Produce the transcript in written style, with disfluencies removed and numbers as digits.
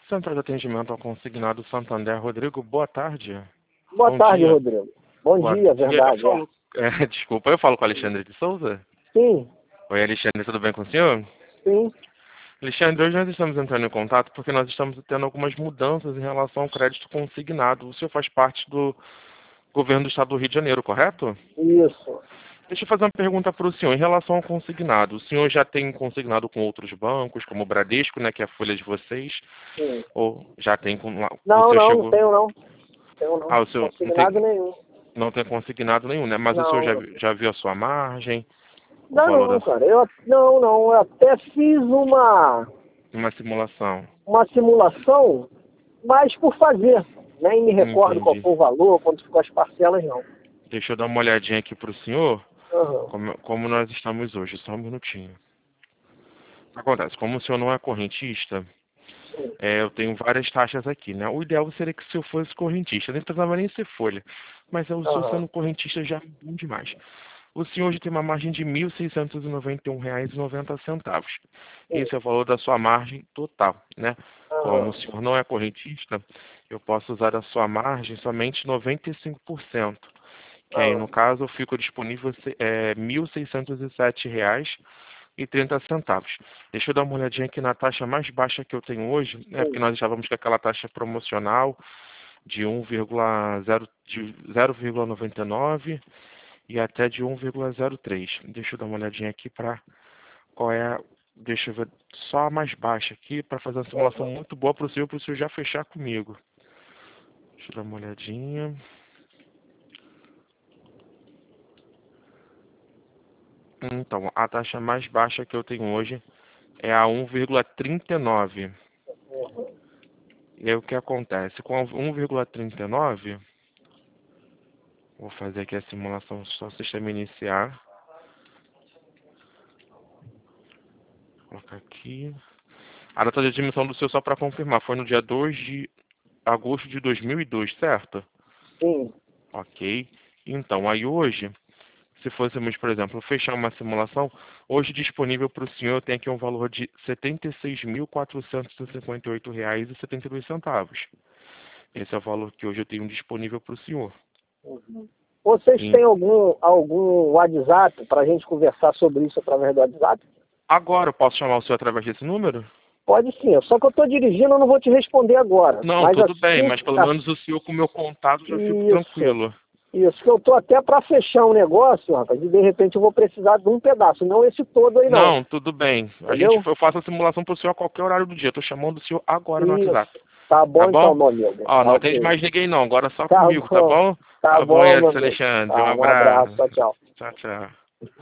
Central de Atendimento ao Consignado Santander. Rodrigo, boa tarde. Boa Bom tarde, dia. Rodrigo. Bom Boa dia, dia. verdade. Desculpa, eu falo com o Alexandre de Souza? Sim, Oi, Alexandre, tudo bem com o senhor? sim. Alexandre, hoje nós estamos entrando em contato porque nós estamos tendo algumas mudanças em relação ao crédito consignado. O senhor faz parte do governo do estado do Rio de Janeiro, correto? Isso. Deixa eu fazer uma pergunta para o senhor. Em relação ao consignado, o senhor já tem consignado com outros bancos, como o Bradesco, né, que é a folha de vocês? Sim. Ou já tem com lá? O Não, senhor não, não chegou? tenho não. Tenho não. Ah, o senhor Consignado nenhum. não tem consignado nenhum, né? Mas o senhor Não. já viu a sua margem, o Não, valor não, da cara. Eu até fiz uma simulação? uma simulação, mas por fazer. Nem me recordo qual Entendi. foi o valor, quanto ficou as parcelas, não. Deixa eu dar uma olhadinha aqui para o senhor, Aham. como nós estamos hoje. Só um minutinho. Acontece, como o senhor não é correntista, Sim. eu tenho várias taxas aqui, né? O ideal seria que se eu fosse correntista, nem precisava nem ser folha. Mas o senhor Aham. sendo correntista já é bom demais. O senhor hoje tem uma margem de R$ 1.691,90. Sim. Esse é o valor da sua margem total, né? Como Aham. o senhor não é correntista, eu posso usar a sua margem somente 95%. Que aí, no Aham. caso, eu fico disponível R$ 1.607,30. Deixa eu dar uma olhadinha aqui na taxa mais baixa que eu tenho hoje, né? Porque Sim. nós estávamos com aquela taxa promocional de 0,99 e até de 1,03. Deixa eu dar uma olhadinha aqui para qual é deixa eu ver só a mais baixa aqui para fazer uma simulação Aham. muito boa para o senhor já fechar comigo. Deixa eu dar uma olhadinha. Então, a taxa mais baixa que eu tenho hoje é a 1,39. E aí o que acontece? Com a 1,39, vou fazer aqui a simulação só o sistema iniciar. Vou colocar aqui. A data de admissão do senhor, só para confirmar, foi no dia 2 de agosto de 2002, certo? Sim. Ok. Então, aí hoje, se fôssemos, por exemplo, fechar uma simulação, hoje disponível para o senhor tem aqui um valor de R$ 76.458,72. Esse é o valor que hoje eu tenho disponível para o senhor. Vocês E têm algum WhatsApp para a gente conversar sobre isso através do WhatsApp? agora eu posso chamar o senhor através desse número? Pode sim, só que eu estou dirigindo, eu não vou te responder agora. Não, Mas tudo bem, assim, mas pelo menos o senhor com o meu contato já fico isso, tranquilo. isso, que eu estou até para fechar um negócio, rapaz, e de repente eu vou precisar de um pedaço, não esse todo aí não, Não, tudo bem. entendeu? Eu faço a simulação para o senhor a qualquer horário do dia. Estou chamando o senhor agora no WhatsApp. Isso, tá Tá bom então, bom? meu amigo, Ó, tá não atende ok. mais ninguém não, agora só Tá comigo, tá bom, bom? tá Tá bom, bom, meu Edson amigo. Alexandre. Um Tá, um abraço, abraço. tchau, tchau. Tchau, tchau.